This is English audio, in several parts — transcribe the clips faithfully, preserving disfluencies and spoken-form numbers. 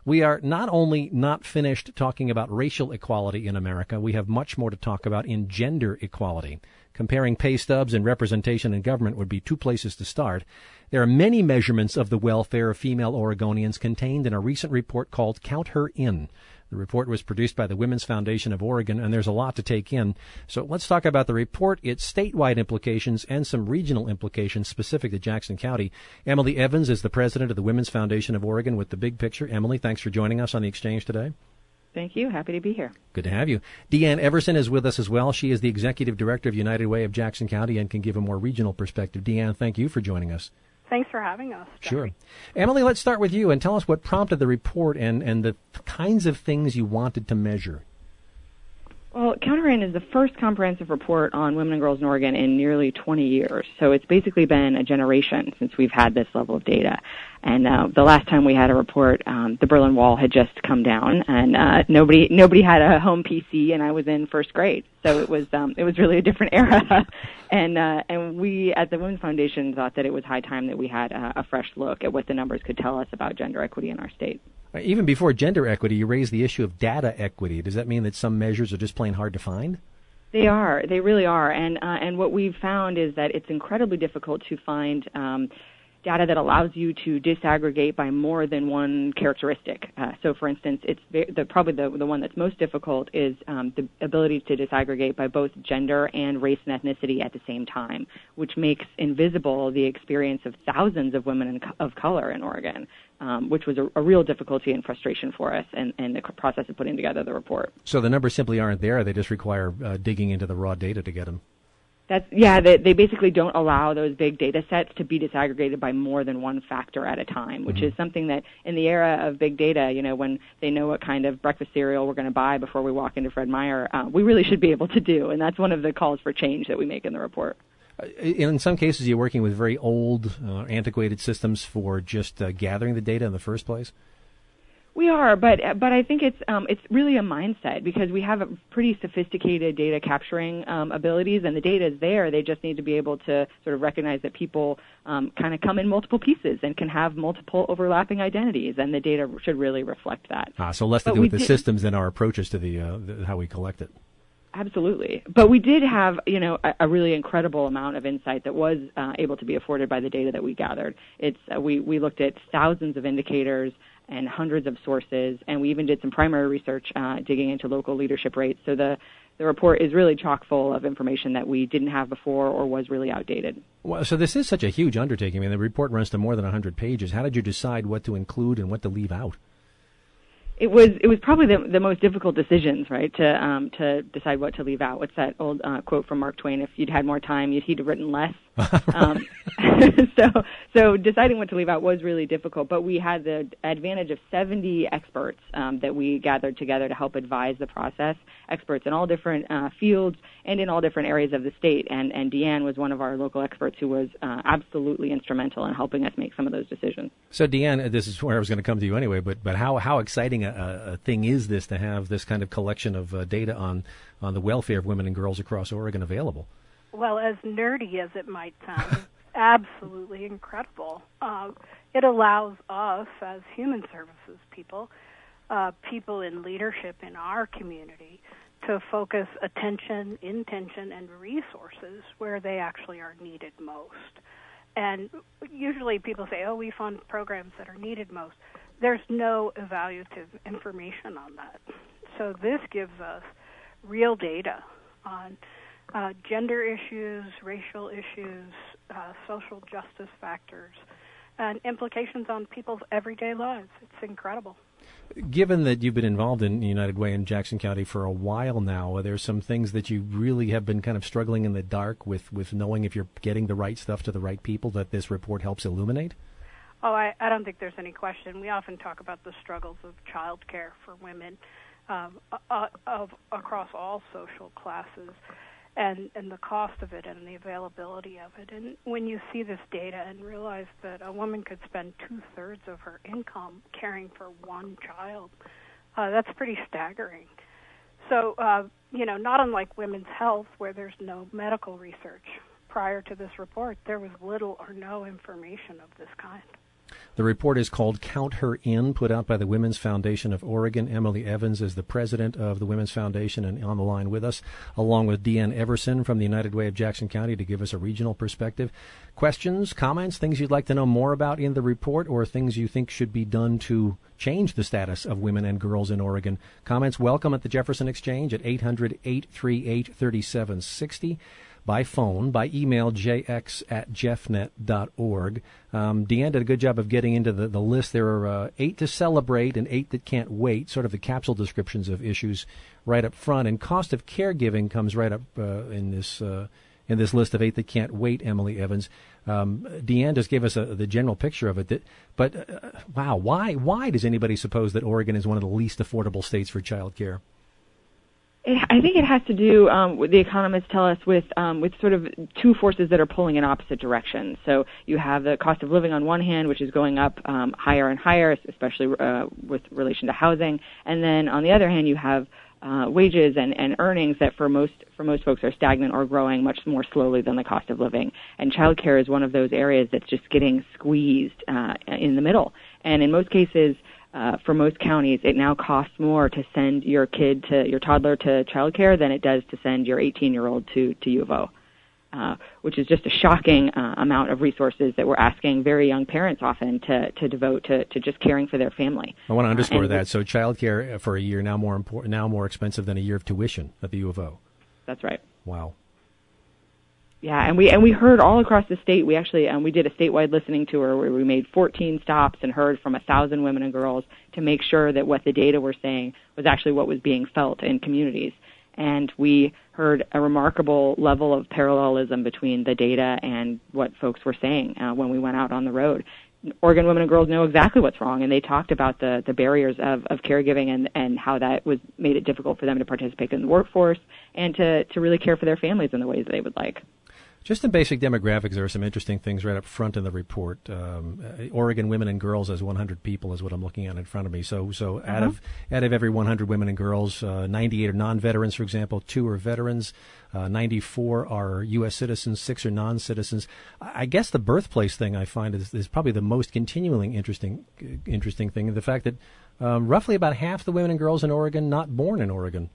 We are not only not finished talking about racial equality in America, we have much more to talk about in gender equality. Comparing pay stubs and representation in government would be two places to start. There are many measurements of the welfare of female Oregonians contained in a recent report called Count Her In. The report was produced by the Women's Foundation of Oregon, and there's a lot to take in. So let's talk about the report, its statewide implications, and some regional implications specific to Jackson County. Emily Evans is the president of the Women's Foundation of Oregon with the big picture. Emily, thanks for joining us on the Exchange today. Thank you. Happy to be here. Good to have you. Deanne Everson is with us as well. She is the executive director of United Way of Jackson County and can give a more regional perspective. Deanne, thank you for joining us. Thanks for having us, Jeffrey. Sure. Emily, let's start with you and tell us what prompted the report and, and the kinds of things you wanted to measure. Well, Count Her In is the first comprehensive report on women and girls in Oregon in nearly twenty years. So it's basically been a generation since we've had this level of data. And uh, the last time we had a report, um, the Berlin Wall had just come down, and uh, nobody nobody had a home P C, and I was in first grade. So it was um, it was really a different era. and uh, and we at the Women's Foundation thought that it was high time that we had a, a fresh look at what the numbers could tell us about gender equity in our state. Even before gender equity, you raised the issue of data equity. Does that mean that some measures are just plain hard to find? They are. They really are. And uh, and what we've found is that it's incredibly difficult to find um, data that allows you to disaggregate by more than one characteristic. Uh, so, for instance, it's very, the, probably the, the one that's most difficult is um, the ability to disaggregate by both gender and race and ethnicity at the same time, which makes invisible the experience of thousands of women in, of color in Oregon, um, which was a, a real difficulty and frustration for us and, and the process of putting together the report. So the numbers simply aren't there. They just require uh, digging into the raw data to get them. That's, yeah, they, they basically don't allow those big data sets to be disaggregated by more than one factor at a time, which mm-hmm. is something that in the era of big data, you know, when they know what kind of breakfast cereal we're going to buy before we walk into Fred Meyer, uh, we really should be able to do. And that's one of the calls for change that we make in the report. Uh, in some cases, you're working with very old, uh, antiquated systems for just uh, gathering the data in the first place? We are, but but I think it's um, it's really a mindset because we have a pretty sophisticated data capturing um, abilities, and the data is there. They just need to be able to sort of recognize that people um, kind of come in multiple pieces and can have multiple overlapping identities, and the data should really reflect that. Ah, so less to but do with the did, systems than our approaches to the, uh, the how we collect it. Absolutely. But we did have, you know, a, a really incredible amount of insight that was uh, able to be afforded by the data that we gathered. It's uh, we, we looked at thousands of indicators and hundreds of sources, and we even did some primary research uh, digging into local leadership rates. So the, the report is really chock full of information that we didn't have before or was really outdated. Well, so this is such a huge undertaking. I mean, the report runs to more than one hundred pages. How did you decide what to include and what to leave out? It was it was probably the the most difficult decisions, right? To um to decide what to leave out. What's that old uh, quote from Mark Twain? If you'd had more time, you'd he'd have written less. um, so so deciding what to leave out was really difficult. But we had the advantage of seventy experts um, that we gathered together to help advise the process. Experts in all different uh, fields and in all different areas of the state. And and Deanne was one of our local experts who was uh, absolutely instrumental in helping us make some of those decisions. So Deanne, this is where I was going to come to you anyway. But but how how exciting a, a thing is this to have this kind of collection of uh, data on on the welfare of women and girls across Oregon available? Well, as nerdy as it might sound, absolutely incredible. Uh, it allows us as human services people, uh, people in leadership in our community, to focus attention, intention, and resources where they actually are needed most. And usually people say, oh, we fund programs that are needed most. There's no evaluative information on that. So this gives us real data on uh, gender issues, racial issues, uh, social justice factors, and implications on people's everyday lives. It's incredible. Given that you've been involved in United Way in Jackson County for a while now, are there some things that you really have been kind of struggling in the dark with, with knowing if you're getting the right stuff to the right people that this report helps illuminate? Oh, I, I don't think there's any question. We often talk about the struggles of child care for women um, uh, of across all social classes, and, and the cost of it and the availability of it. And when you see this data and realize that a woman could spend two-thirds of her income caring for one child, uh, that's pretty staggering. So, uh, you know, not unlike women's health, where there's no medical research. Prior to this report, there was little or no information of this kind. The report is called Count Her In, put out by the Women's Foundation of Oregon. Emily Evans is the president of the Women's Foundation and on the line with us, along with Deanne Everson from the United Way of Jackson County to give us a regional perspective. Questions, comments, things you'd like to know more about in the report, or things you think should be done to change the status of women and girls in Oregon. Comments welcome at the Jefferson Exchange at eight hundred, eight three eight, three seven six zero. By phone, by email, j x at jeffnet dot org. Um, Deanne did a good job of getting into the, the list. There are uh, eight to celebrate and eight that can't wait, sort of the capsule descriptions of issues right up front. And cost of caregiving comes right up uh, in this uh, in this list of eight that can't wait, Emily Evans. Um, Deanne just gave us a, the general picture of it. That, but, uh, wow, why why does anybody suppose that Oregon is one of the least affordable states for child care? I think it has to do, um, what the economists tell us, with um, with sort of two forces that are pulling in opposite directions. So you have the cost of living on one hand, which is going up um, higher and higher, especially uh, with relation to housing, and then on the other hand, you have uh, wages and, and earnings that for most for most folks are stagnant or growing much more slowly than the cost of living. And childcare is one of those areas that's just getting squeezed uh, in the middle. And in most cases, Uh, for most counties, it now costs more to send your kid to your toddler to childcare than it does to send your eighteen-year-old to to U of O, uh, which is just a shocking uh, amount of resources that we're asking very young parents often to to devote to, to just caring for their family. I want to underscore uh, that. So childcare for a year now more important, now more expensive than a year of tuition at the U of O. That's right. Wow. Yeah, and we and we heard all across the state. We actually um, we did a statewide listening tour where we made fourteen stops and heard from a thousand women and girls to make sure that what the data were saying was actually what was being felt in communities. And we heard a remarkable level of parallelism between the data and what folks were saying uh, when we went out on the road. Oregon women and girls know exactly what's wrong, and they talked about the, the barriers of, of caregiving and, and how that was made it difficult for them to participate in the workforce and to, to really care for their families in the ways they would like. Just in basic demographics, there are some interesting things right up front in the report. Um, Oregon women and girls as one hundred people is what I'm looking at in front of me. So, so uh-huh. out of out of every one hundred women and girls, uh, ninety-eight are non-veterans, for example. Two are veterans. Uh, ninety-four are U S citizens. Six are non-citizens. I guess the birthplace thing I find is, is probably the most continuing interesting interesting thing. The fact that um, roughly about half the women and girls in Oregon not born in Oregon.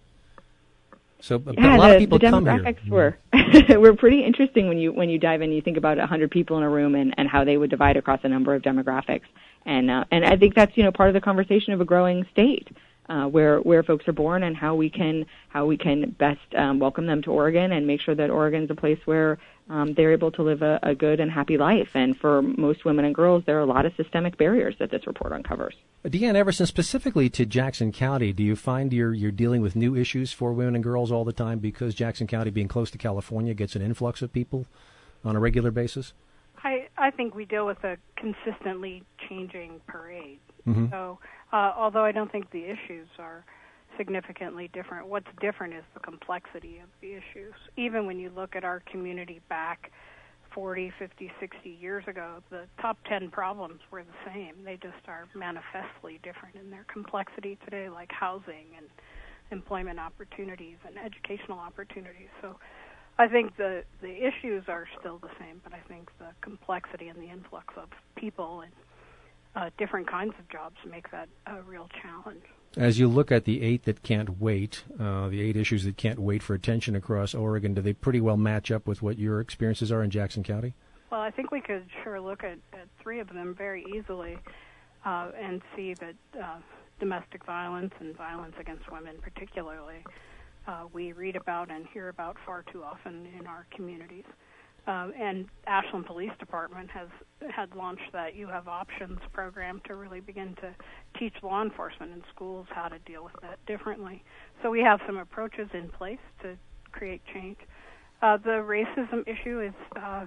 So yeah, a lot the, of people the come here. demographics were were pretty interesting when you when you dive in. You think about one hundred people in a room and, and how they would divide across a number of demographics, and uh, and I think that's you know part of the conversation of a growing state, uh, where where folks are born and how we can how we can best um, welcome them to Oregon and make sure that Oregon's a place where um, they're able to live a, a good and happy life. And for most women and girls, there are a lot of systemic barriers that this report uncovers. Deanne Everson, specifically to Jackson County, do you find you're you're dealing with new issues for women and girls all the time because Jackson County, being close to California, gets an influx of people on a regular basis? I, I think we deal with a consistently changing parade. Mm-hmm. So uh, although I don't think the issues are significantly different, what's different is the complexity of the issues. Even when you look at our community back forty, fifty, sixty years ago, the top ten problems were the same. They just are manifestly different in their complexity today, like housing and employment opportunities and educational opportunities. So I think the, the issues are still the same, but I think the complexity and the influx of people and uh, different kinds of jobs make that a real challenge. As you look at the eight that can't wait, uh, the eight issues that can't wait for attention across Oregon, do they pretty well match up with what your experiences are in Jackson County? Well, I think we could sure look at, at three of them very easily uh, and see that uh, domestic violence and violence against women particularly, uh, we read about and hear about far too often in our communities. Uh, and Ashland Police Department has had launched that You Have Options program to really begin to teach law enforcement in schools how to deal with that differently. So we have some approaches in place to create change. Uh, the racism issue is uh,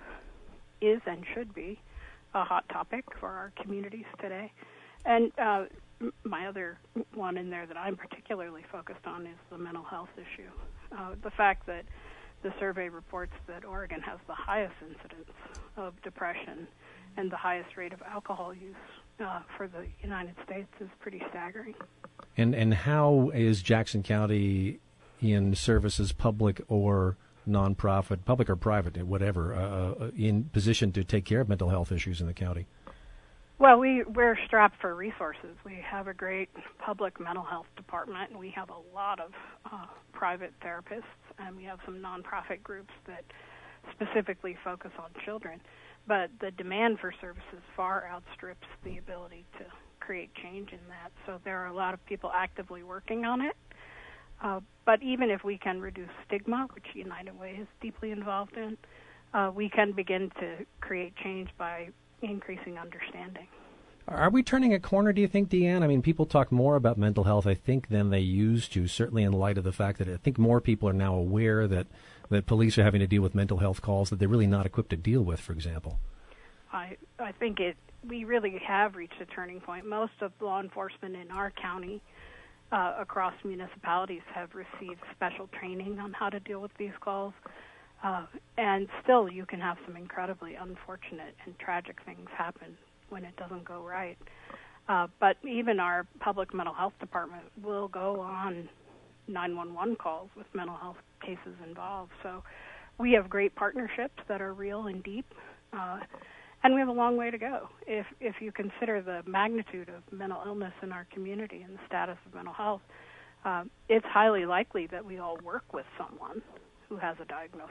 is and should be a hot topic for our communities today. And uh, my other one in there that I'm particularly focused on is the mental health issue. Uh, the fact that the survey reports that Oregon has the highest incidence of depression and the highest rate of alcohol use uh, for the United States is pretty staggering. And and how is Jackson County in services, public or nonprofit, public or private, whatever, uh, in position to take care of mental health issues in the county? Well, we, we're strapped for resources. We have a great public mental health department, and we have a lot of uh, private therapists, and we have some nonprofit groups that specifically focus on children. But the demand for services far outstrips the ability to create change in that. So there are a lot of people actively working on it. Uh, but even if we can reduce stigma, which United Way is deeply involved in, uh, we can begin to create change by increasing understanding. Are we turning a corner, do you think, Deanne? I mean, people talk more about mental health, I think, than they used to, certainly in light of the fact that I think more people are now aware that, that police are having to deal with mental health calls that they're really not equipped to deal with, for example. I, I think it. we really have reached a turning point. Most of law enforcement in our county uh, across municipalities have received special training on how to deal with these calls. Uh, and still, you can have some incredibly unfortunate and tragic things happen when it doesn't go right. Uh, but even our public mental health department will go on nine one one calls with mental health cases involved. So we have great partnerships that are real and deep, uh, and we have a long way to go. If if you consider the magnitude of mental illness in our community and the status of mental health, uh, it's highly likely that we all work with someone who has a diagnosis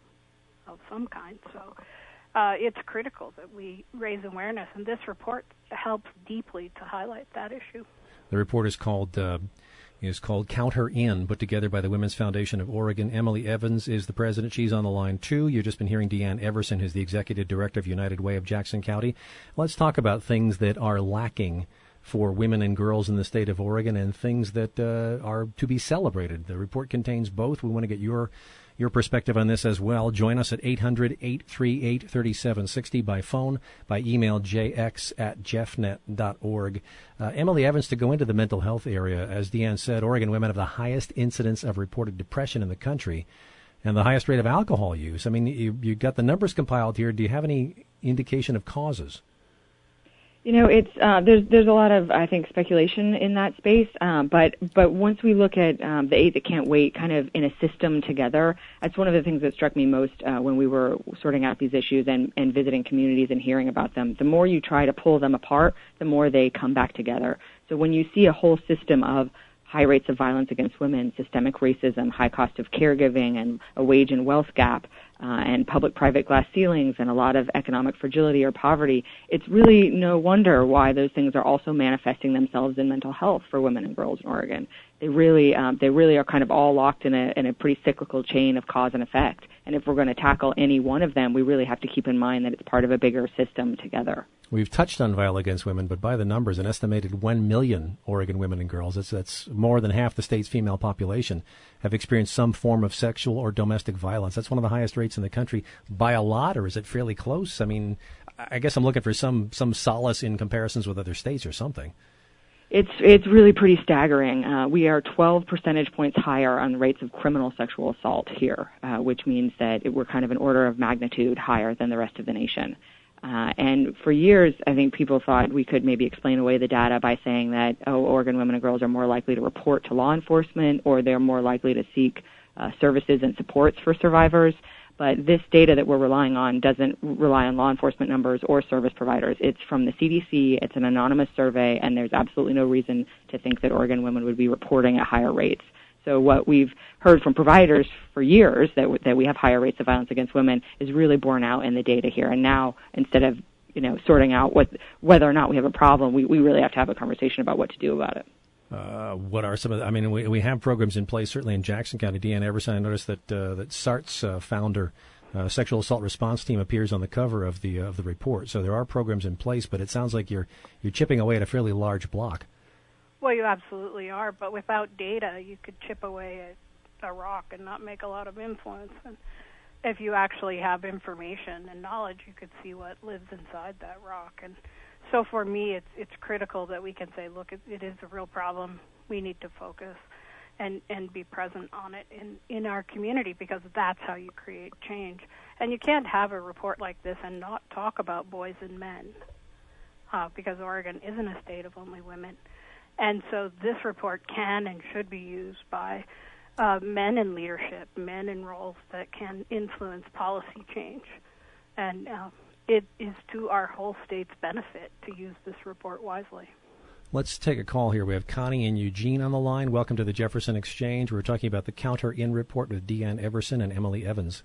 of some kind. So uh, it's critical that we raise awareness, and this report helps deeply to highlight that issue. The report is called uh, is called Count Her In, put together by the Women's Foundation of Oregon. Emily Evans is the president. She's on the line, too. You've just been hearing Deanne Everson, who's the executive director of United Way of Jackson County. Let's talk about things that are lacking for women and girls in the state of Oregon and things that uh, are to be celebrated. The report contains both. We want to get your your perspective on this as well. Join us at eight hundred, eight three eight, three seven six zero by phone, by email, j x at jeffnet dot org. Uh, Emily Evans, to go into the mental health area, as Deanne said, Oregon women have the highest incidence of reported depression in the country and the highest rate of alcohol use. I mean, you, you got the numbers compiled here. Do you have any indication of causes? You know, it's uh, there's there's a lot of, I think, speculation in that space. Um, but but once we look at um, the eight that can't wait, kind of in a system together, that's one of the things that struck me most uh, when we were sorting out these issues and, and visiting communities and hearing about them. The more you try to pull them apart, the more they come back together. So when you see a whole system of high rates of violence against women, systemic racism, high cost of caregiving, and a wage and wealth gap, uh, and public-private glass ceilings, and a lot of economic fragility or poverty, it's really no wonder why those things are also manifesting themselves in mental health for women and girls in Oregon. They really, um, they really are kind of all locked in a, in a pretty cyclical chain of cause and effect. And if we're going to tackle any one of them, we really have to keep in mind that it's part of a bigger system together. We've touched on violence against women, but by the numbers, an estimated one million Oregon women and girls, that's, that's more than half the state's female population, have experienced some form of sexual or domestic violence. That's one of the highest rates in the country by a lot, or is it fairly close? I mean, I guess I'm looking for some, some solace in comparisons with other states or something. It's it's really pretty staggering. Uh, we are twelve percentage points higher on the rates of criminal sexual assault here, uh, which means that it, we're kind of an order of magnitude higher than the rest of the nation. Uh, and for years, I think people thought we could maybe explain away the data by saying that, oh, Oregon women and girls are more likely to report to law enforcement, or they're more likely to seek uh, services and supports for survivors. But this data that we're relying on doesn't rely on law enforcement numbers or service providers. It's from the C D C. It's an anonymous survey, and there's absolutely no reason to think that Oregon women would be reporting at higher rates. So what we've heard from providers for years, that w- that we have higher rates of violence against women, is really borne out in the data here. And now, instead of you know sorting out what, whether or not we have a problem, we, we really have to have a conversation about what to do about it. Uh, what are some of the, I mean, we, we have programs in place, certainly in Jackson County. Deanne Everson, I noticed that uh, that S A R T's uh, founder, uh, Sexual Assault Response Team, appears on the cover of the uh, of the report. So there are programs in place, but it sounds like you're you're chipping away at a fairly large block. Well, you absolutely are, but without data, you could chip away at a rock and not make a lot of influence. And if you actually have information and knowledge, you could see what lives inside that rock. And so for me, it's it's critical that we can say, look, it, it is a real problem. We need to focus and, and be present on it in, in our community, because that's how you create change. And you can't have a report like this and not talk about boys and men, uh, because Oregon isn't a state of only women. And so this report can and should be used by uh, men in leadership, men in roles that can influence policy change. And uh, it is to our whole state's benefit to use this report wisely. Let's take a call here. We have Connie and Eugene on the line. Welcome to the Jefferson Exchange. We're talking about the Counter In report with Deanne Everson and Emily Evans.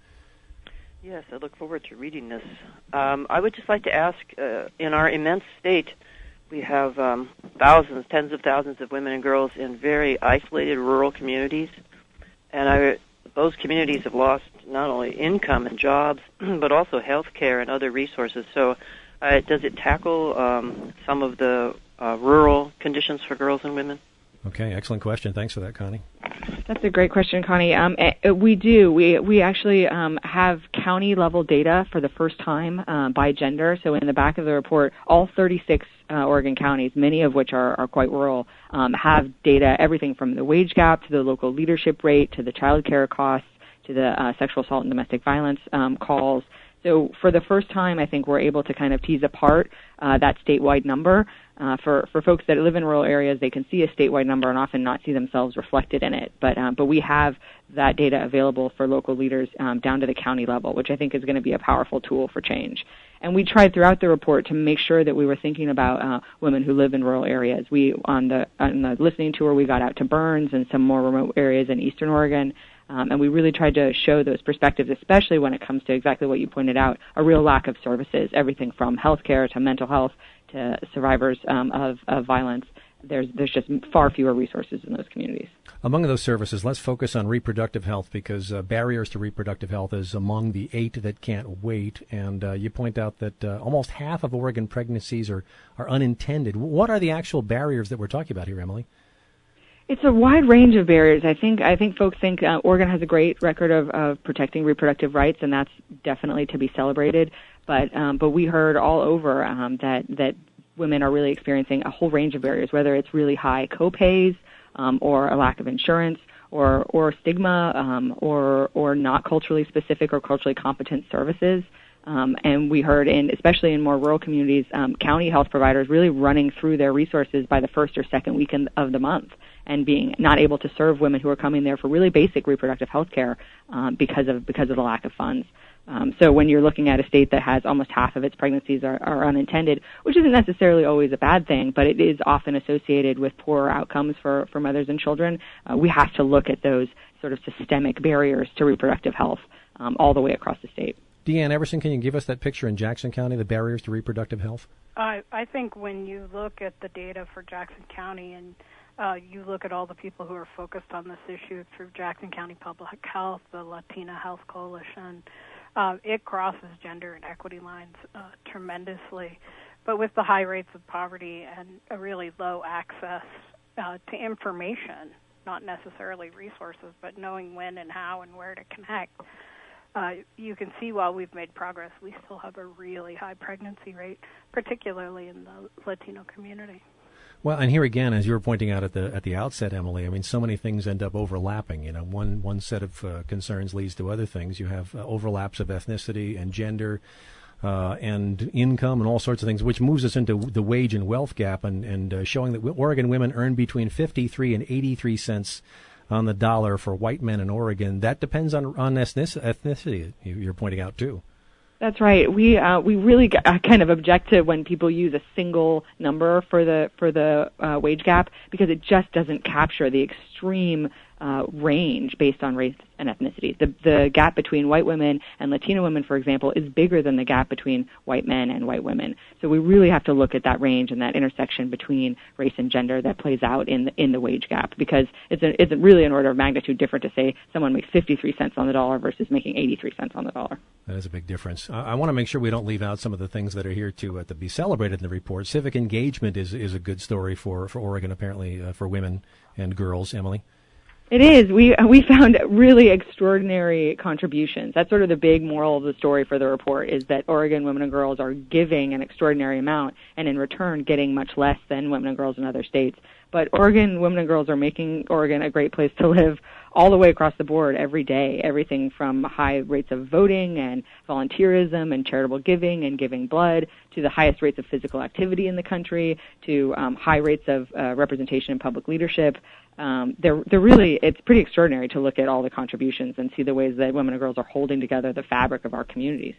Yes, I look forward to reading this. Um, I would just like to ask, uh, in our immense state, we have um, thousands, tens of thousands of women and girls in very isolated rural communities, and I, those communities have lost not only income and jobs, but also health care and other resources. So uh, does it tackle um, some of the uh, rural conditions for girls and women? Okay, excellent question. Thanks for that, Connie. That's a great question, Connie. Um, we do. We we actually um, have county-level data for the first time uh, by gender. So in the back of the report, all thirty-six uh, Oregon counties, many of which are, are quite rural, um, have data, everything from the wage gap to the local leadership rate to the child care costs to the uh, sexual assault and domestic violence um, calls. So for the first time, I think we're able to kind of tease apart uh, that statewide number. Uh, for, for folks that live in rural areas, they can see a statewide number and often not see themselves reflected in it. But um, but we have that data available for local leaders um, down to the county level, which I think is going to be a powerful tool for change. And we tried throughout the report to make sure that we were thinking about uh, women who live in rural areas. We on the on the listening tour, we got out to Burns and some more remote areas in eastern Oregon. Um, and we really tried to show those perspectives, especially when it comes to exactly what you pointed out, a real lack of services, everything from healthcare to mental health to survivors um, of, of violence. There's there's just far fewer resources in those communities. Among those services, let's focus on reproductive health because uh, barriers to reproductive health is among the eight that can't wait. And uh, you point out that uh, almost half of Oregon pregnancies are, are unintended. What are the actual barriers that we're talking about here, Emily? It's a wide range of barriers. I think I think folks think uh, Oregon has a great record of, of protecting reproductive rights, and that's definitely to be celebrated. But um, but we heard all over um, that that women are really experiencing a whole range of barriers, whether it's really high copays um, or a lack of insurance, or or stigma, um, or or not culturally specific or culturally competent services. Um, and we heard, in especially in more rural communities, um, county health providers really running through their resources by the first or second weekend of the month, and being not able to serve women who are coming there for really basic reproductive health care um, because of because of the lack of funds. Um, so when you're looking at a state that has almost half of its pregnancies are, are unintended, which isn't necessarily always a bad thing, but it is often associated with poorer outcomes for, for mothers and children, uh, we have to look at those sort of systemic barriers to reproductive health um, all the way across the state. Deanne Everson, can you give us that picture in Jackson County, the barriers to reproductive health? I, I think when you look at the data for Jackson County and uh, you look at all the people who are focused on this issue through Jackson County Public Health, the Latina Health Coalition, uh, it crosses gender and equity lines uh, tremendously. But with the high rates of poverty and a really low access uh, to information, not necessarily resources, but knowing when and how and where to connect, Uh, you can see while we've made progress, we still have a really high pregnancy rate, particularly in the Latino community. Well, and here again, as you were pointing out at the at the outset, Emily, I mean, so many things end up overlapping. You know, one one set of uh, concerns leads to other things. You have uh, overlaps of ethnicity and gender uh, and income and all sorts of things, which moves us into the wage and wealth gap, and and uh, showing that Oregon women earn between fifty-three and eighty-three cents on the dollar for white men in Oregon. That depends on on ethnicity. You're pointing out too. That's right. We uh, we really kind of object to when people use a single number for the for the uh, wage gap, because it just doesn't capture the extreme uh, range based on race and ethnicity. The the gap between white women and Latino women, for example, is bigger than the gap between white men and white women. So we really have to look at that range and that intersection between race and gender that plays out in the, in the wage gap, because it's a, it's really an order of magnitude different to say someone makes fifty-three cents on the dollar versus making eighty-three cents on the dollar. That is a big difference. I, I want to make sure we don't leave out some of the things that are here to, uh, to be celebrated in the report. Civic engagement is is a good story for, for Oregon, apparently, uh, for women and girls. Emily? It is. We we found really extraordinary contributions. That's sort of the big moral of the story for the report, is that Oregon women and girls are giving an extraordinary amount and in return getting much less than women and girls in other states. But Oregon women and girls are making Oregon a great place to live all the way across the board every day. Everything from high rates of voting and volunteerism and charitable giving and giving blood to the highest rates of physical activity in the country to um, high rates of uh, representation in public leadership. Um, they're, they're really, it's pretty extraordinary to look at all the contributions and see the ways that women and girls are holding together the fabric of our communities.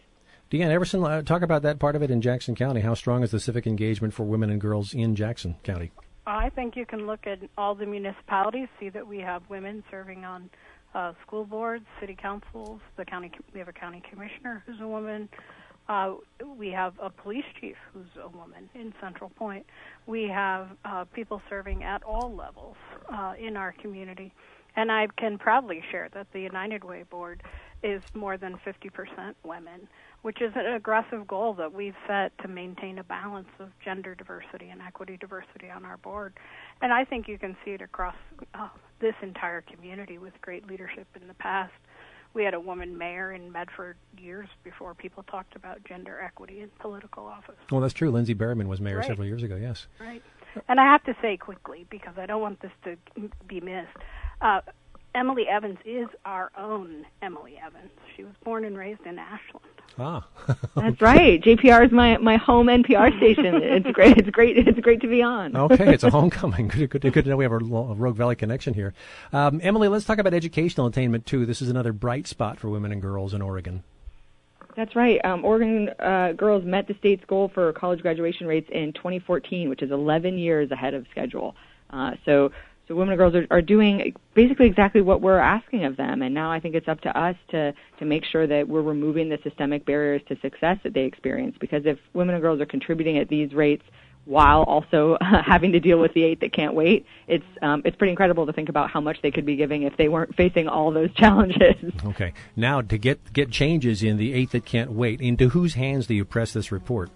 Deanne Everson, uh, talk about that part of it in Jackson County. How strong is the civic engagement for women and girls in Jackson County? I think you can look at all the municipalities, see that we have women serving on uh, school boards, city councils. The county, we have a county commissioner who's a woman. Uh, we have a police chief who's a woman in Central Point. We have uh, people serving at all levels uh, in our community. And I can proudly share that the United Way board is more than fifty percent women, which is an aggressive goal that we've set to maintain a balance of gender diversity and equity diversity on our board. And I think you can see it across uh, this entire community with great leadership in the past. We had a woman mayor in Medford years before people talked about gender equity in political office. Well, that's true. Lindsay Berryman was mayor Right. several years ago, yes. Right. And I have to say quickly, because I don't want this to be missed, uh, Emily Evans is our own Emily Evans. She was born and raised in Ashland. Ah. That's right. J P R is my, my home N P R station. It's great. It's great. It's great to be on. Okay, it's a homecoming. Good, good, good to know we have a, a Rogue Valley connection here. Um, Emily, let's talk about educational attainment, too. This is another bright spot for women and girls in Oregon. That's right. Um, Oregon uh, girls met the state's goal for college graduation rates in twenty fourteen, which is eleven years ahead of schedule. Uh, so, so women and girls are, are doing basically exactly what we're asking of them. And now I think it's up to us to, to make sure that we're removing the systemic barriers to success that they experience. Because if women and girls are contributing at these rates while also having to deal with the eight that can't wait, it's um, it's pretty incredible to think about how much they could be giving if they weren't facing all those challenges. Okay. Now, to get get changes in the eight that can't wait, into whose hands do you press this report?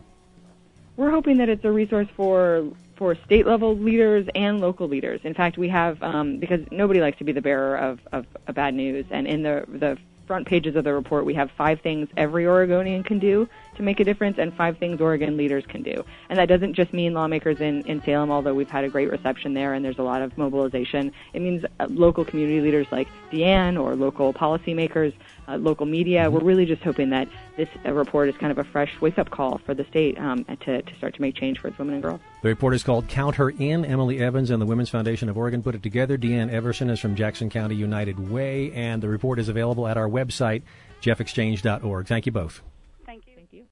We're hoping that it's a resource for for state-level leaders and local leaders. In fact, we have, um, because nobody likes to be the bearer of, of, of bad news, and in the the front pages of the report, we have five things every Oregonian can do to make a difference and five things Oregon leaders can do. And that doesn't just mean lawmakers in, in Salem, although we've had a great reception there and there's a lot of mobilization. It means uh, local community leaders like Deanne or local policymakers, uh, local media. We're really just hoping that this uh, report is kind of a fresh wake-up call for the state um, to, to start to make change for its women and girls. The report is called Count Her In. Emily Evans and the Women's Foundation of Oregon put it together. Deanne Everson is from Jackson County United Way, and the report is available at our website, jeff exchange dot org. Thank you both.